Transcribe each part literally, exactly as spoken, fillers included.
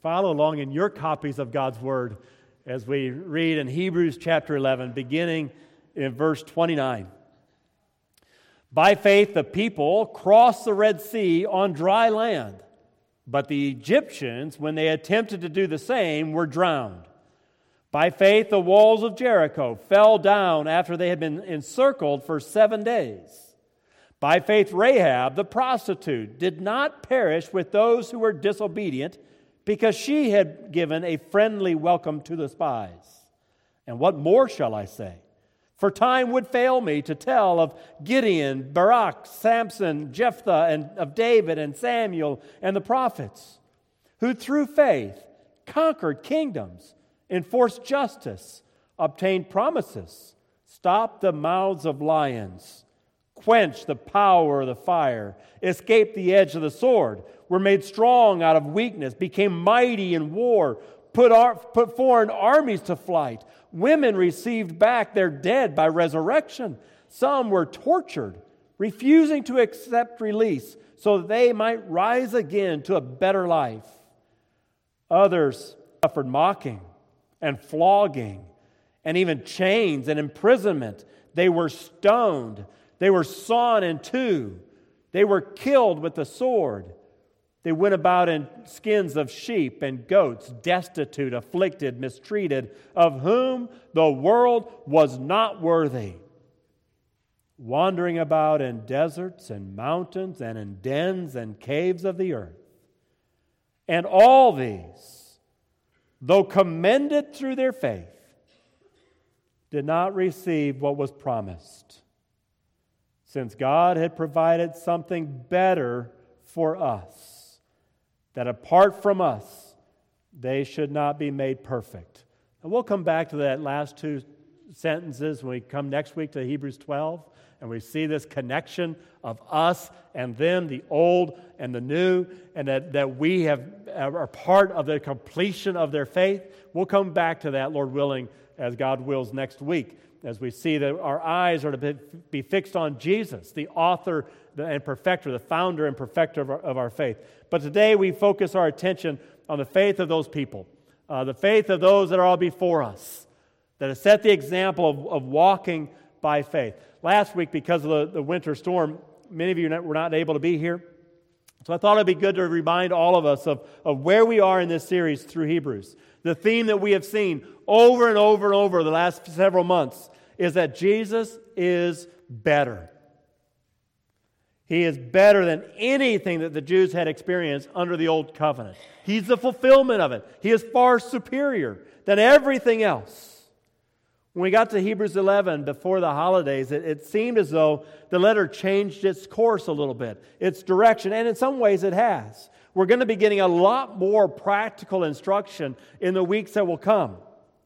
Follow along in your copies of God's Word as we read in Hebrews chapter eleven, beginning in verse twenty-nine. By faith, the people crossed the Red Sea on dry land, but the Egyptians, when they attempted to do the same, were drowned. By faith, the walls of Jericho fell down after they had been encircled for seven days. By faith, Rahab, the prostitute, did not perish with those who were disobedient, because she had given a friendly welcome to the spies. And what more shall I say? For time would fail me to tell of Gideon, Barak, Samson, Jephthah, and of David and Samuel and the prophets, who through faith conquered kingdoms, enforced justice, obtained promises, stopped the mouths of lions, quenched the power of the fire, escaped the edge of the sword, were made strong out of weakness, became mighty in war, put, ar- put foreign armies to flight. Women received back their dead by resurrection. Some were tortured, refusing to accept release so that they might rise again to a better life. Others suffered mocking and flogging and even chains and imprisonment. They were stoned. They were sawn in two. They were killed with the sword. They went about in skins of sheep and goats, destitute, afflicted, mistreated, of whom the world was not worthy, wandering about in deserts and mountains and in dens and caves of the earth. And all these, though commended through their faith, did not receive what was promised, since God had provided something better for us, that apart from us, they should not be made perfect. And we'll come back to that last two sentences when we come next week to Hebrews twelve, and we see this connection of us and them, the old and the new, and that, that we have are part of the completion of their faith. We'll come back to that, Lord willing, as God wills, next week, as we see that our eyes are to be fixed on Jesus, the author and perfecter, the founder and perfecter of our, of our faith. But today we focus our attention on the faith of those people, uh, the faith of those that are all before us, that have set the example of, of walking by faith. Last week, because of the, the winter storm, many of you were not able to be here. So I thought it'd be good to remind all of us of, of where we are in this series through Hebrews. The theme that we have seen over and over and over the last several months is that Jesus is better. He is better than anything that the Jews had experienced under the Old Covenant. He's the fulfillment of it. He is far superior than everything else. When we got to Hebrews eleven before the holidays, it, it seemed as though the letter changed its course a little bit, its direction, and in some ways it has. We're going to be getting a lot more practical instruction in the weeks that will come.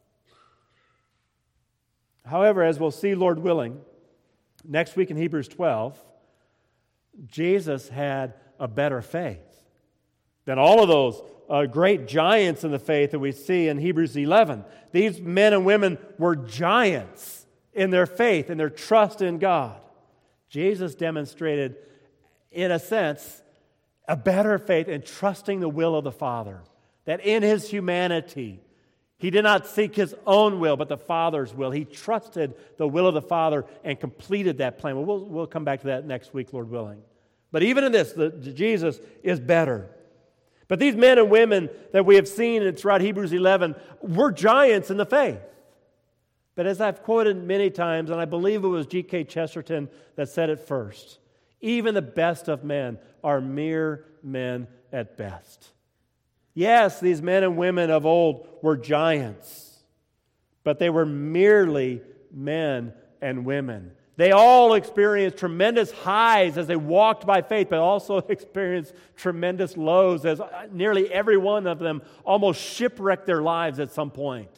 However, as we'll see, Lord willing, next week in Hebrews twelve, Jesus had a better faith than all of those uh, great giants in the faith that we see in Hebrews eleven. These men and women were giants in their faith and their trust in God. Jesus demonstrated, in a sense, a better faith in trusting the will of the Father. That in His humanity, He did not seek His own will, but the Father's will. He trusted the will of the Father and completed that plan. Well, we'll, we'll come back to that next week, Lord willing. But even in this, the, Jesus is better. But these men and women that we have seen throughout Hebrews eleven were giants in the faith. But as I've quoted many times, and I believe it was G K Chesterton that said it first, even the best of men are mere men at best. Yes, these men and women of old were giants, but they were merely men and women. They all experienced tremendous highs as they walked by faith, but also experienced tremendous lows as nearly every one of them almost shipwrecked their lives at some point.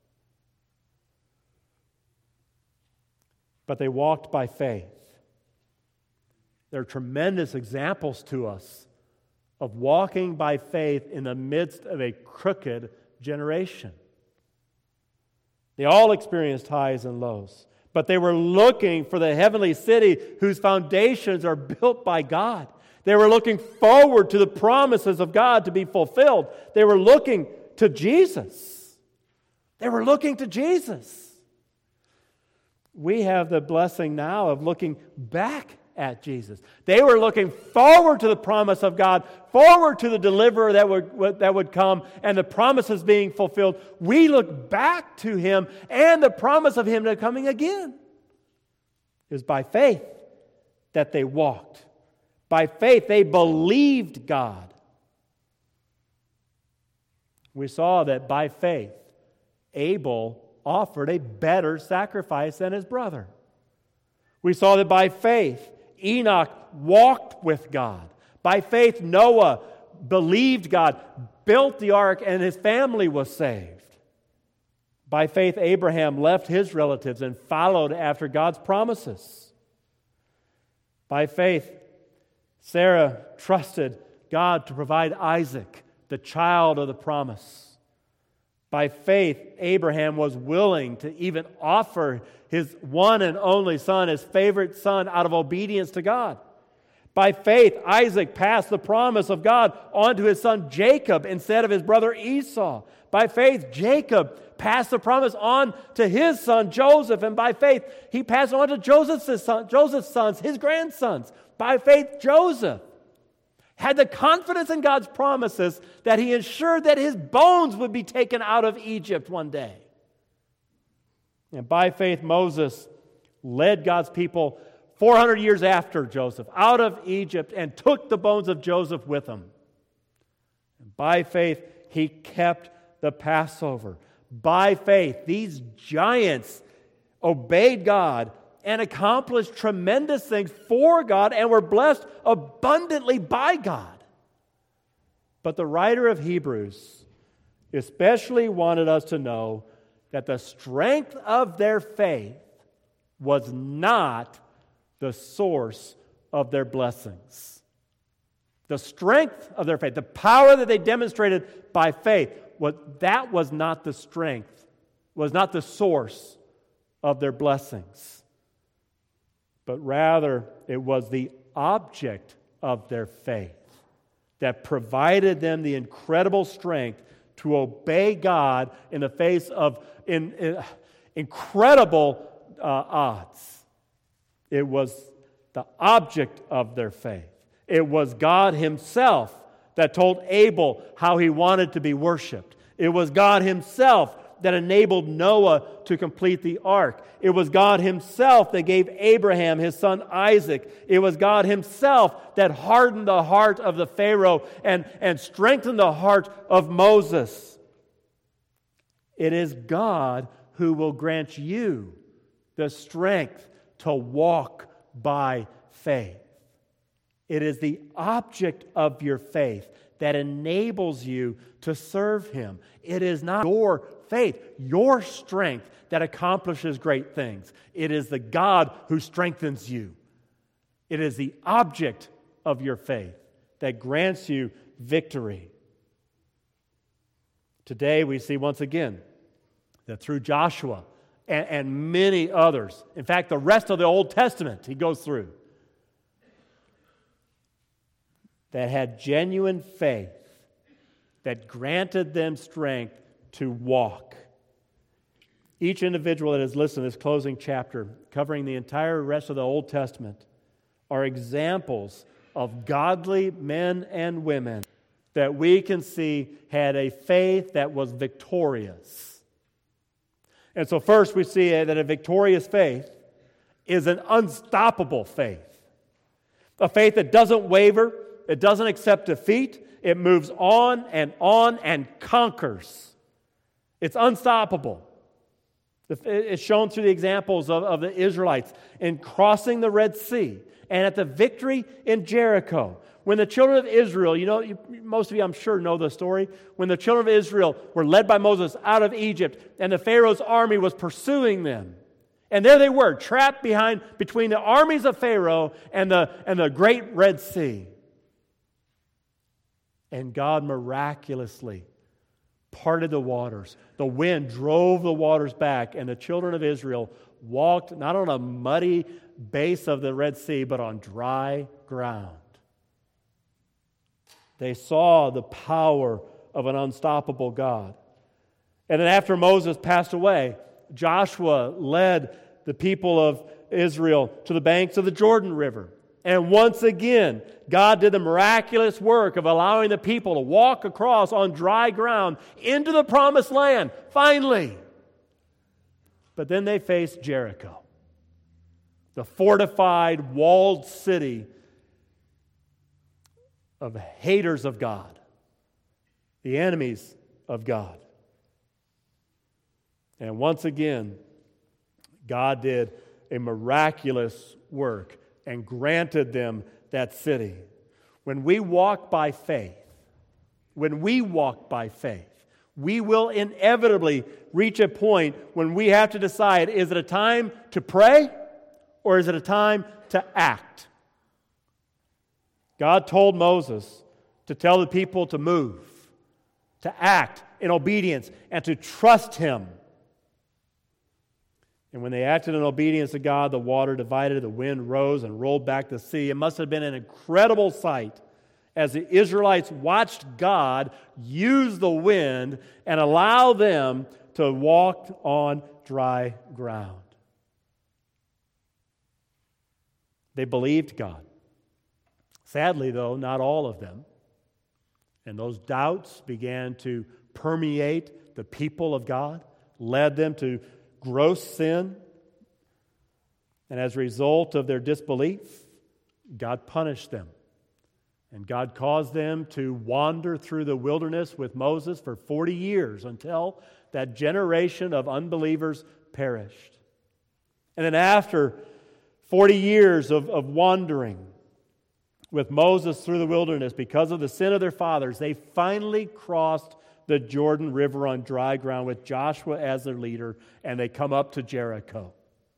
But they walked by faith. They're tremendous examples to us of walking by faith in the midst of a crooked generation. They all experienced highs and lows, but they were looking for the heavenly city whose foundations are built by God. They were looking forward to the promises of God to be fulfilled. They were looking to Jesus. They were looking to Jesus. We have the blessing now of looking back at Jesus. They were looking forward to the promise of God, forward to the deliverer that would, that would come, and the promises being fulfilled. We look back to Him and the promise of Him coming again. It was by faith that they walked. By faith, they believed God. We saw that by faith, Abel offered a better sacrifice than his brother. We saw that by faith, Enoch walked with God. By faith, Noah believed God, built the ark, and his family was saved. By faith, Abraham left his relatives and followed after God's promises. By faith, Sarah trusted God to provide Isaac, the child of the promise. By faith, Abraham was willing to even offer his one and only son, his favorite son, out of obedience to God. By faith, Isaac passed the promise of God on to his son Jacob instead of his brother Esau. By faith, Jacob passed the promise on to his son Joseph, and by faith, he passed on to Joseph's, son, Joseph's sons, his grandsons. By faith, Joseph had the confidence in God's promises that he ensured that his bones would be taken out of Egypt one day. And by faith, Moses led God's people four hundred years after Joseph out of Egypt and took the bones of Joseph with him. And by faith, he kept the Passover. By faith, these giants obeyed God and accomplished tremendous things for God and were blessed abundantly by God. But the writer of Hebrews especially wanted us to know that the strength of their faith was not the source of their blessings. The strength of their faith, the power that they demonstrated by faith, what that was not the strength, was not the source of their blessings. But rather, it was the object of their faith that provided them the incredible strength to obey God in the face of in, in, incredible uh, odds. It was the object of their faith. It was God Himself that told Abel how he wanted to be worshipped. It was God Himself that enabled Noah to complete the ark. It was God Himself that gave Abraham his son Isaac. It was God Himself that hardened the heart of the Pharaoh and, and strengthened the heart of Moses. It is God who will grant you the strength to walk by faith. It is the object of your faith that enables you to serve Him. It is not your faith, your strength that accomplishes great things. It is the God who strengthens you. It is the object of your faith that grants you victory. Today we see once again that through Joshua and, and many others, in fact the rest of the Old Testament he goes through, that had genuine faith that granted them strength to walk. Each individual that has listened to this closing chapter, covering the entire rest of the Old Testament, are examples of godly men and women that we can see had a faith that was victorious. And so first we see that a victorious faith is an unstoppable faith. A faith that doesn't waver, it doesn't accept defeat, it moves on and on and conquers. It's unstoppable. It's shown through the examples of, of the Israelites in crossing the Red Sea and at the victory in Jericho. When the children of Israel, you know, you, most of you I'm sure know the story, when the children of Israel were led by Moses out of Egypt and the Pharaoh's army was pursuing them. And there they were, trapped behind between the armies of Pharaoh and the, and the great Red Sea. And God miraculously parted the waters. The wind drove the waters back, and the children of Israel walked not on a muddy base of the Red Sea, but on dry ground. They saw the power of an unstoppable God. And then after Moses passed away, Joshua led the people of Israel to the banks of the Jordan River. And once again, God did the miraculous work of allowing the people to walk across on dry ground into the promised land, finally. But then they faced Jericho, the fortified, walled city of haters of God, the enemies of God. And once again, God did a miraculous work and granted them that city. When we walk by faith, when we walk by faith, we will inevitably reach a point when we have to decide, is it a time to pray or is it a time to act? God told Moses to tell the people to move, to act in obedience, and to trust Him. And when they acted in obedience to God, the water divided, the wind rose and rolled back the sea. It must have been an incredible sight as the Israelites watched God use the wind and allow them to walk on dry ground. They believed God. Sadly, though, not all of them. And those doubts began to permeate the people of God, led them to gross sin. And as a result of their disbelief, God punished them. And God caused them to wander through the wilderness with Moses for forty years until that generation of unbelievers perished. And then after forty years of, of wandering with Moses through the wilderness because of the sin of their fathers, they finally crossed the Jordan River on dry ground with Joshua as their leader, and they come up to Jericho.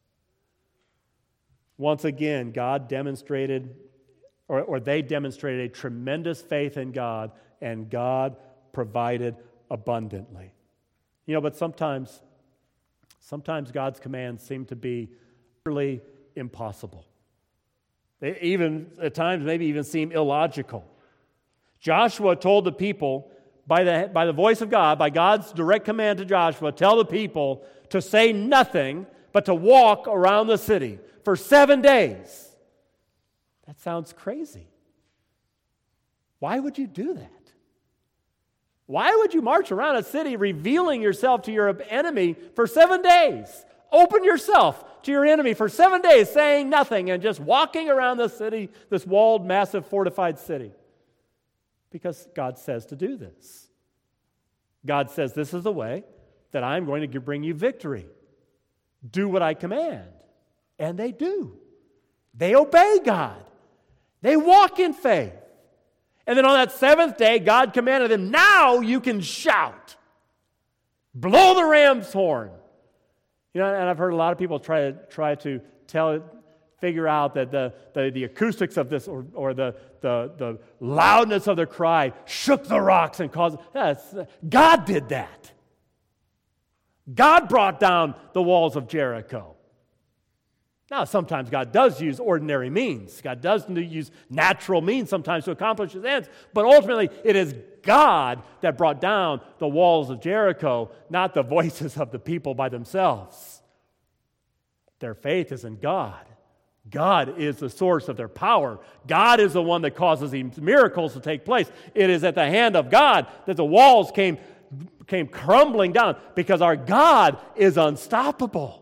Once again, God demonstrated, or, or they demonstrated a tremendous faith in God, and God provided abundantly. You know, but sometimes, sometimes God's commands seem to be utterly impossible. They even, at times, maybe even seem illogical. Joshua told the people, By the, by the voice of God, by God's direct command to Joshua, tell the people to say nothing but to walk around the city for seven days. That sounds crazy. Why would you do that? Why would you march around a city revealing yourself to your enemy for seven days? Open yourself to your enemy for seven days, saying nothing and just walking around the city, this walled, massive, fortified city. Because God says to do this. God says, this is the way that I'm going to bring you victory. Do what I command. And they do. They obey God. They walk in faith. And then on that seventh day, God commanded them, now you can shout. Blow the ram's horn. You know, and I've heard a lot of people try to, try to tell it, figure out that the, the, the acoustics of this or, or the, the, the loudness of their cry shook the rocks and caused... Yes, God did that. God brought down the walls of Jericho. Now, sometimes God does use ordinary means. God does use natural means sometimes to accomplish His ends. But ultimately, it is God that brought down the walls of Jericho, not the voices of the people by themselves. Their faith is in God. God is the source of their power. God is the one that causes these miracles to take place. It is at the hand of God that the walls came, came crumbling down because our God is unstoppable.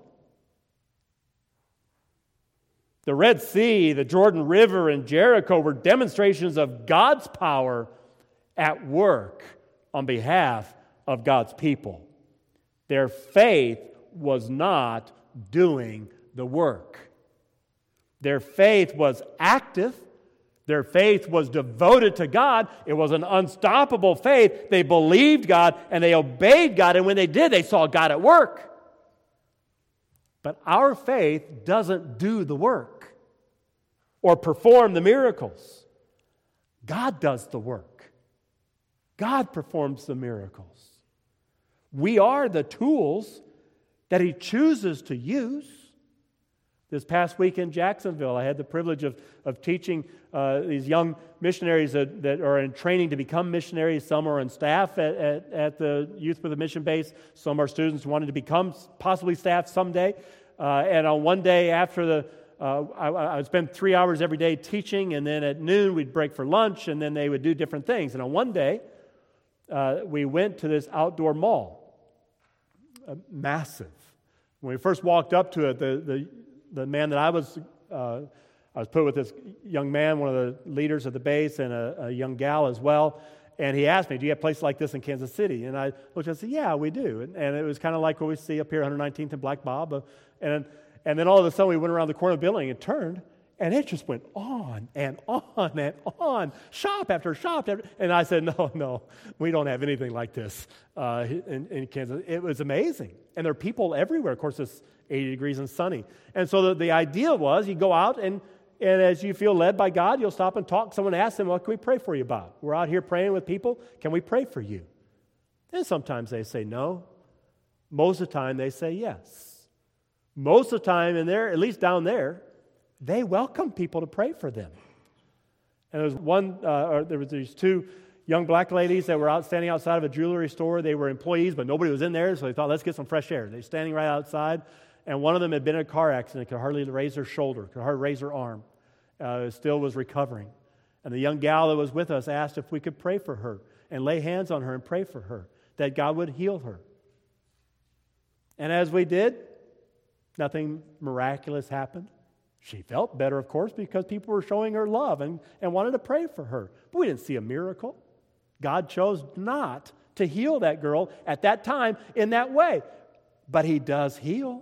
The Red Sea, the Jordan River, and Jericho were demonstrations of God's power at work on behalf of God's people. Their faith was not doing the work. Their faith was active. Their faith was devoted to God. It was an unstoppable faith. They believed God and they obeyed God. And when they did, they saw God at work. But our faith doesn't do the work or perform the miracles. God does the work. God performs the miracles. We are the tools that He chooses to use. This past week in Jacksonville, I had the privilege of, of teaching uh, these young missionaries that, that are in training to become missionaries. Some are on staff at, at, at the Youth with a Mission base. Some are students wanting to become possibly staff someday. Uh, and on one day after the, uh, I, I would spend three hours every day teaching, and then at noon we'd break for lunch, and then they would do different things. And on one day, uh, we went to this outdoor mall, uh, massive. When we first walked up to it, the the The man that I was, uh, I was put with this young man, one of the leaders of the base, and a, a young gal as well. And he asked me, "Do you have places like this in Kansas City?" And I looked and said, "Yeah, we do." And, and it was kind of like what we see up here, one nineteenth and Black Bob. Uh, and and then all of a sudden, we went around the corner of the building and turned, and it just went on and on and on, shop after shop after. And I said, "No, no, we don't have anything like this uh, in, in Kansas." It was amazing, and there are people everywhere. Of course, it's eighty degrees and sunny. And so the, the idea was you go out and, and as you feel led by God, you'll stop and talk. Someone asks them, "What can we pray for you about?" We're out here praying with people. Can we pray for you? And sometimes they say no. Most of the time they say yes. Most of the time in there, at least down there, they welcome people to pray for them. And there was one, uh, or there was these two young black ladies that were out standing outside of a jewelry store. They were employees, but nobody was in there, so they thought, let's get some fresh air. They're standing right outside. And one of them had been in a car accident, could hardly raise her shoulder, could hardly raise her arm, uh, still was recovering. And the young gal that was with us asked if we could pray for her and lay hands on her and pray for her, that God would heal her. And as we did, nothing miraculous happened. She felt better, of course, because people were showing her love and, and wanted to pray for her. But we didn't see a miracle. God chose not to heal that girl at that time in that way. But He does heal.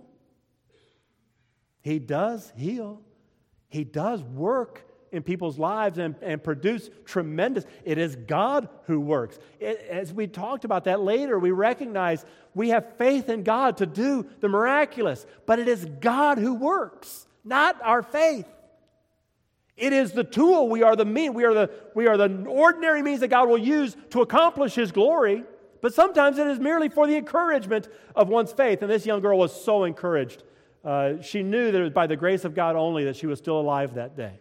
He does heal. He does work in people's lives and, and produce tremendous. It is God who works. It, as we talked about that later, we recognize we have faith in God to do the miraculous. But it is God who works, not our faith. It is the tool. We are the mean. We are the we are the ordinary means that God will use to accomplish His glory. But sometimes it is merely for the encouragement of one's faith. And this young girl was so encouraged. Uh, she knew that it was by the grace of God only that she was still alive that day.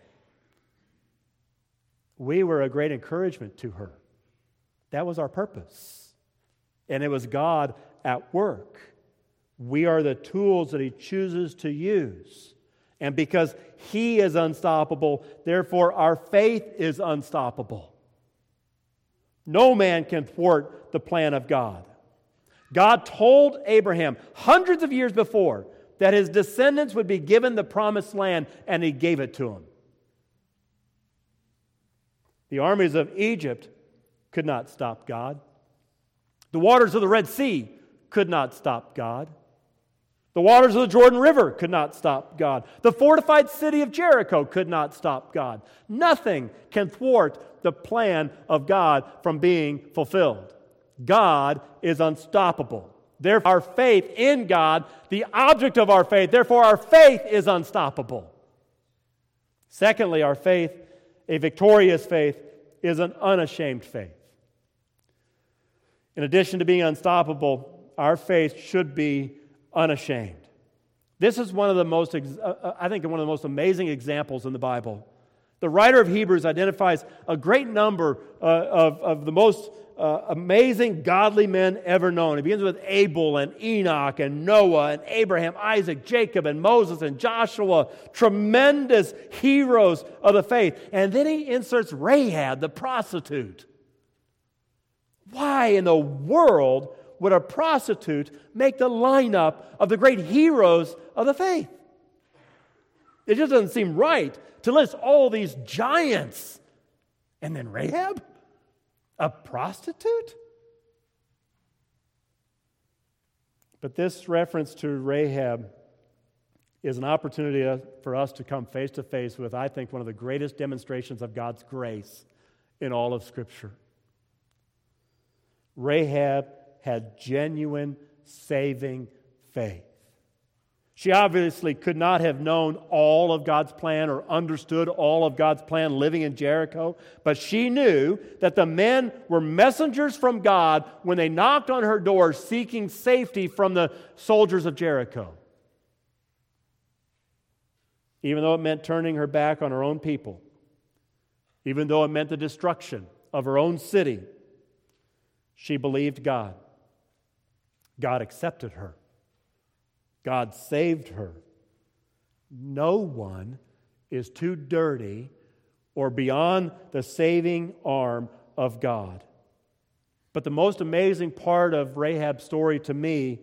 We were a great encouragement to her. That was our purpose. And it was God at work. We are the tools that He chooses to use. And because He is unstoppable, therefore our faith is unstoppable. No man can thwart the plan of God. God told Abraham hundreds of years before that his descendants would be given the promised land, and He gave it to him. The armies of Egypt could not stop God. The waters of the Red Sea could not stop God. The waters of the Jordan River could not stop God. The fortified city of Jericho could not stop God. Nothing can thwart the plan of God from being fulfilled. God is unstoppable. Therefore, our faith in God, the object of our faith, therefore our faith is unstoppable. Secondly, our faith, a victorious faith, is an unashamed faith. In addition to being unstoppable, our faith should be unashamed. This is one of the most, I think, one of the most amazing examples in the Bible. The writer of Hebrews identifies a great number uh, of, of the most uh, amazing godly men ever known. He begins with Abel and Enoch and Noah and Abraham, Isaac, Jacob and Moses and Joshua, tremendous heroes of the faith. And then he inserts Rahab, the prostitute. Why in the world would a prostitute make the lineup of the great heroes of the faith? It just doesn't seem right to list all these giants. And then Rahab? A prostitute? But this reference to Rahab is an opportunity for us to come face to face with, I think, one of the greatest demonstrations of God's grace in all of Scripture. Rahab had genuine saving faith. She obviously could not have known all of God's plan or understood all of God's plan living in Jericho, but she knew that the men were messengers from God when they knocked on her door seeking safety from the soldiers of Jericho. even though it meant turning her back on her own people, even though it meant the destruction of her own city, she believed God. God accepted her. God saved her. No one is too dirty or beyond the saving arm of God. But the most amazing part of Rahab's story to me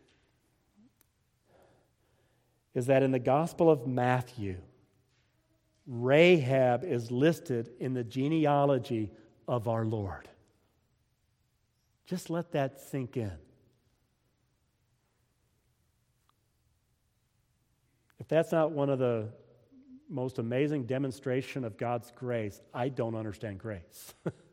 is that in the Gospel of Matthew, Rahab is listed in the genealogy of our Lord. Just let that sink in. If that's not one of the most amazing demonstration of God's grace, I don't understand grace.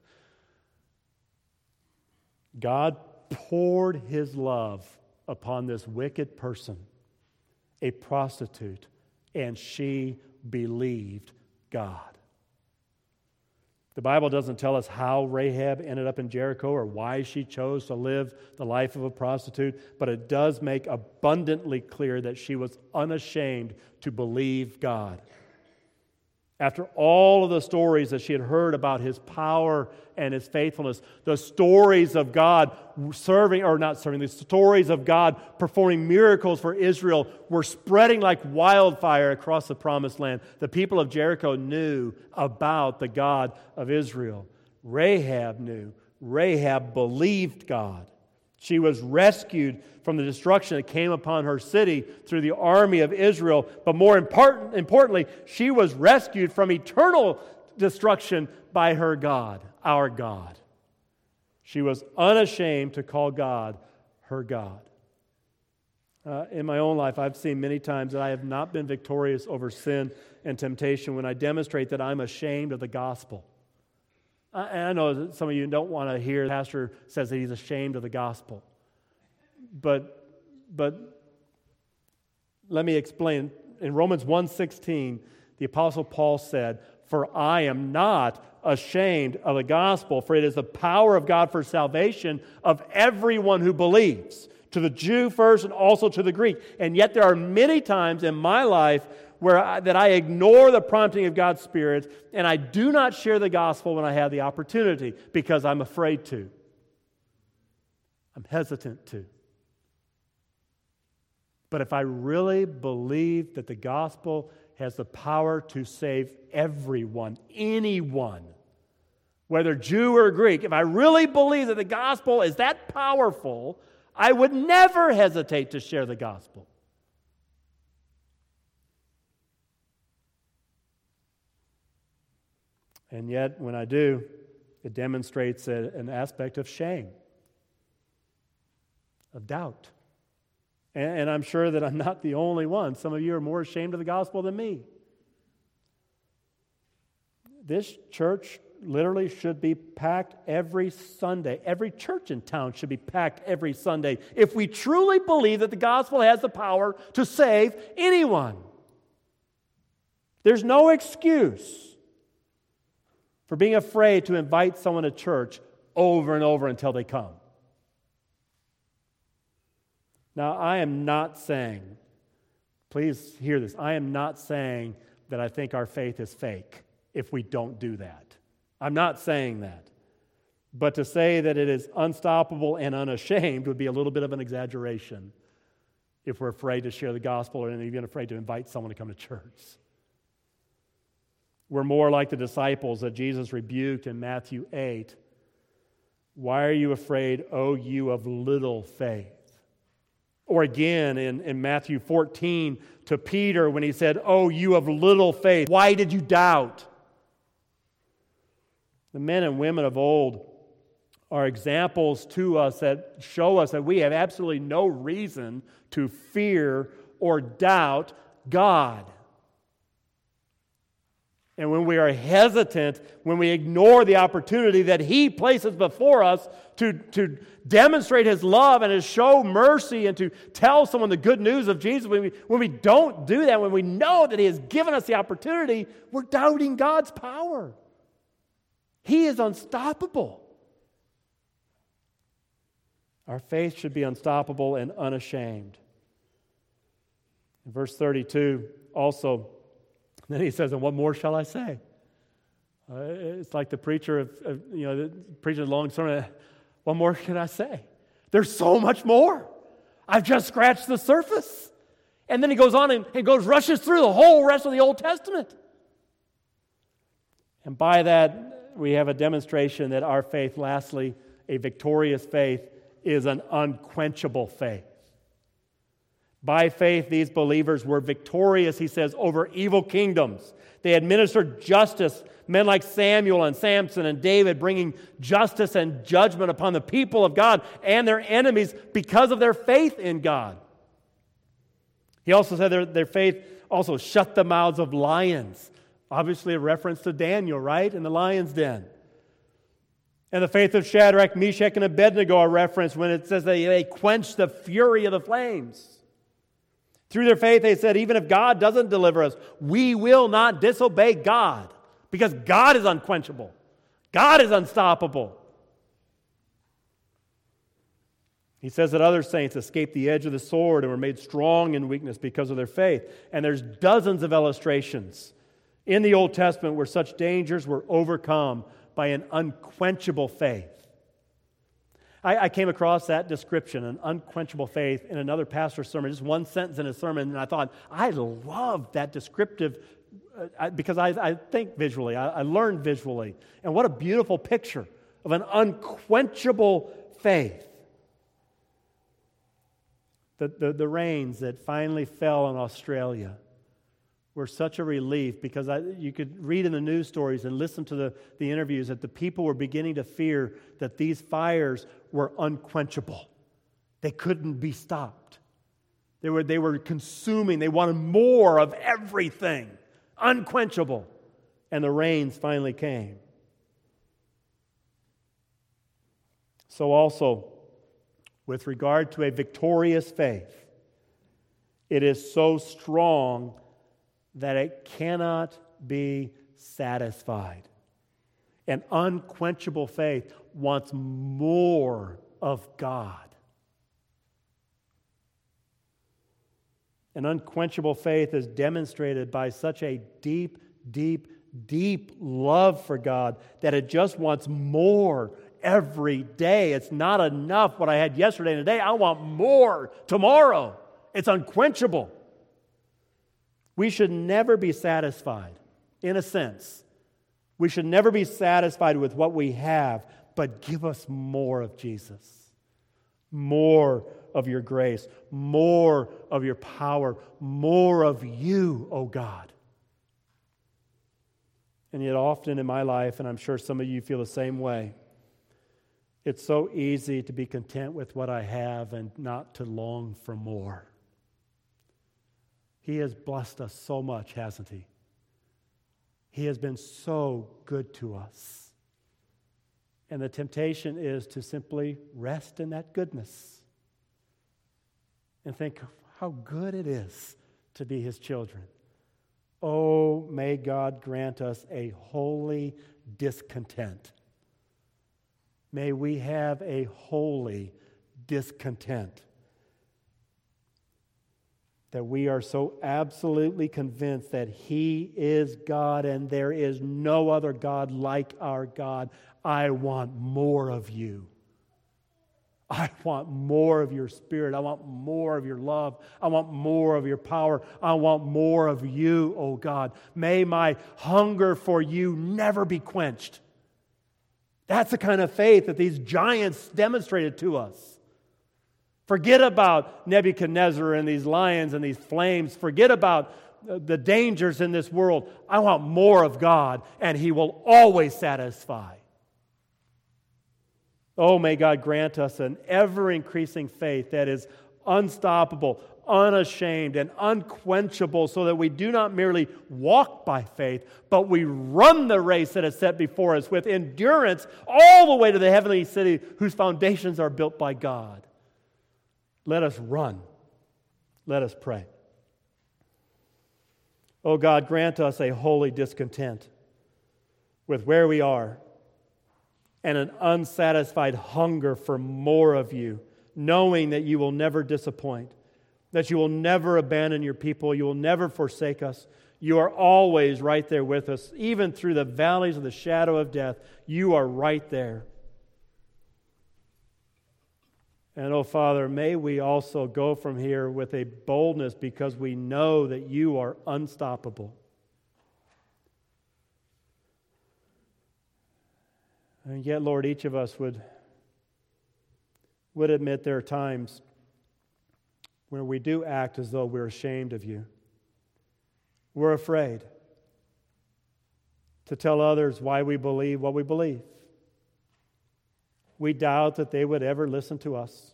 God poured His love upon this wicked person, a prostitute, and she believed God. The Bible doesn't tell us how Rahab ended up in Jericho or why she chose to live the life of a prostitute, but it does make abundantly clear that she was unashamed to believe God. After all of the stories that she had heard about His power and His faithfulness, the stories of God serving, or not serving, the stories of God performing miracles for Israel were spreading like wildfire across the promised land. The people of Jericho knew about the God of Israel. Rahab knew. Rahab believed God. She was rescued from the destruction that came upon her city through the army of Israel. But more important, importantly, she was rescued from eternal destruction by her God, our God. She was unashamed to call God her God. Uh, in my own life, I've seen many times that I have not been victorious over sin and temptation when I demonstrate that I'm ashamed of the gospel. I, I know that some of you don't want to hear the pastor says that he's ashamed of the gospel. But, but let me explain. In Romans one sixteen, the Apostle Paul said, "For I am not ashamed of the gospel, for it is the power of God for salvation of everyone who believes, to the Jew first and also to the Greek." And yet there are many times in my life where I, that I ignore the prompting of God's Spirit, and I do not share the gospel when I have the opportunity because I'm afraid to. I'm hesitant to. But if I really believe that the gospel has the power to save everyone, anyone, whether Jew or Greek, if I really believe that the gospel is that powerful, I would never hesitate to share the gospel. And yet, when I do, it demonstrates a, an aspect of shame, of doubt. And, and I'm sure that I'm not the only one. Some of you are more ashamed of the gospel than me. This church literally should be packed every Sunday. Every church in town should be packed every Sunday if we truly believe that the gospel has the power to save anyone. There's no excuse for being afraid to invite someone to church over and over until they come. Now, I am not saying, please hear this, I am not saying that I think our faith is fake if we don't do that. I'm not saying that. But to say that it is unstoppable and unashamed would be a little bit of an exaggeration if we're afraid to share the gospel or even afraid to invite someone to come to church. We're more like the disciples that Jesus rebuked in Matthew eight. "Why are you afraid, O you of little faith?" Or again in, in Matthew fourteen to Peter when he said, "Oh, you of little faith, why did you doubt?" The men and women of old are examples to us that show us that we have absolutely no reason to fear or doubt God. And when we are hesitant, when we ignore the opportunity that He places before us to, to demonstrate His love and to show mercy and to tell someone the good news of Jesus, when we, when we don't do that, when we know that He has given us the opportunity, we're doubting God's power. He is unstoppable. Our faith should be unstoppable and unashamed. In verse thirty-two, also, And then he says, and what more shall I say? Uh, it's like the preacher of, of you know, the preaching a long sermon. What more can I say? There's so much more. I've just scratched the surface. And then he goes on and, and goes, rushes through the whole rest of the Old Testament. And by that, we have a demonstration that our faith, lastly, a victorious faith, is an unquenchable faith. By faith, these believers were victorious, he says, over evil kingdoms. They administered justice, men like Samuel and Samson and David, bringing justice and judgment upon the people of God and their enemies because of their faith in God. He also said their, their faith also shut the mouths of lions. Obviously a reference to Daniel, right? In the lion's den. And the faith of Shadrach, Meshach, and Abednego are referenced when it says they, they quenched the fury of the flames. Through their faith, they said, even if God doesn't deliver us, we will not disobey God because God is unquenchable. God is unstoppable. He says that other saints escaped the edge of the sword and were made strong in weakness because of their faith. And there's dozens of illustrations in the Old Testament where such dangers were overcome by an unquenchable faith. I, I came across that description, an unquenchable faith, in another pastor's sermon, just one sentence in his sermon, and I thought, I love that descriptive uh, I, because I, I think visually, I, I learn visually. And what a beautiful picture of an unquenchable faith. The, the, the rains that finally fell in Australia were such a relief because I, you could read in the news stories and listen to the, the interviews that the people were beginning to fear that these fires were unquenchable. They couldn't be stopped. They were, they were consuming. They wanted more of everything. Unquenchable. And the rains finally came. So also, with regard to a victorious faith, it is so strong that it cannot be satisfied. An unquenchable faith wants more of God. An unquenchable faith is demonstrated by such a deep, deep, deep love for God that it just wants more every day. It's not enough what I had yesterday and today. I want more tomorrow. It's unquenchable. We should never be satisfied, in a sense. We should never be satisfied with what we have, but give us more of Jesus. More of your grace. More of your power. More of you, O God. And yet often in my life, and I'm sure some of you feel the same way, it's so easy to be content with what I have and not to long for more. He has blessed us so much, hasn't He? He has been so good to us. And the temptation is to simply rest in that goodness and think how good it is to be His children. Oh, may God grant us a holy discontent. May we have a holy discontent. That we are so absolutely convinced that He is God and there is no other God like our God. I want more of you. I want more of your Spirit. I want more of your love. I want more of your power. I want more of you, oh God. May my hunger for you never be quenched. That's the kind of faith that these giants demonstrated to us. Forget about Nebuchadnezzar and these lions and these flames. Forget about the dangers in this world. I want more of God, and He will always satisfy. Oh, may God grant us an ever-increasing faith that is unstoppable, unashamed, and unquenchable, so that we do not merely walk by faith, but we run the race that is set before us with endurance all the way to the heavenly city whose foundations are built by God. Let us run. Let us pray. Oh God, grant us a holy discontent with where we are and an unsatisfied hunger for more of you, knowing that you will never disappoint, that you will never abandon your people, you will never forsake us, You are always right there with us. Even through the valleys of the shadow of death, you are right there. And, oh, Father, may we also go from here with a boldness because we know that you are unstoppable. And yet, Lord, each of us would, would admit there are times where we do act as though we're ashamed of you. We're afraid to tell others why we believe what we believe. We doubt that they would ever listen to us.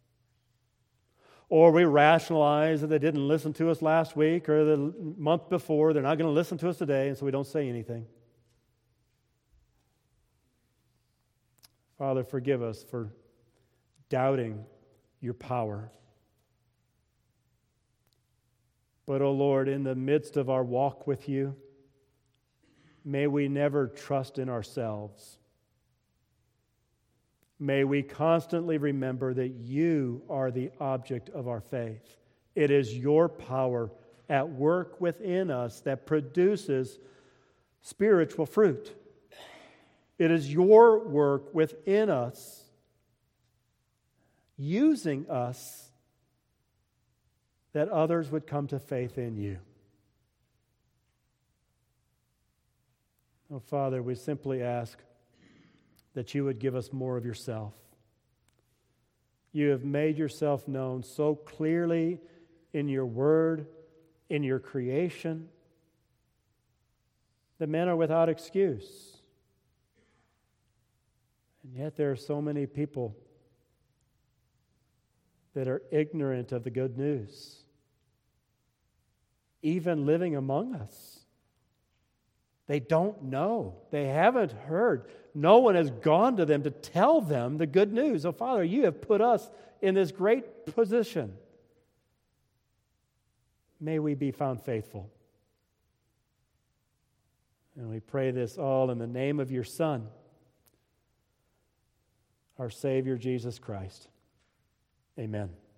Or we rationalize that they didn't listen to us last week or the month before. They're not going to listen to us today, and so we don't say anything. Father, forgive us for doubting your power. But, oh Lord, in the midst of our walk with you, may we never trust in ourselves. May we constantly remember that you are the object of our faith. It is your power at work within us that produces spiritual fruit. It is your work within us, using us, that others would come to faith in you. Oh, Father, we simply ask that you would give us more of yourself. You have made yourself known so clearly in your word, in your creation, that men are without excuse. And yet there are so many people that are ignorant of the good news, even living among us. They don't know. They haven't heard. No one has gone to them to tell them the good news. Oh, Father, you have put us in this great position. May we be found faithful. And we pray this all in the name of your Son, our Savior, Jesus Christ. Amen.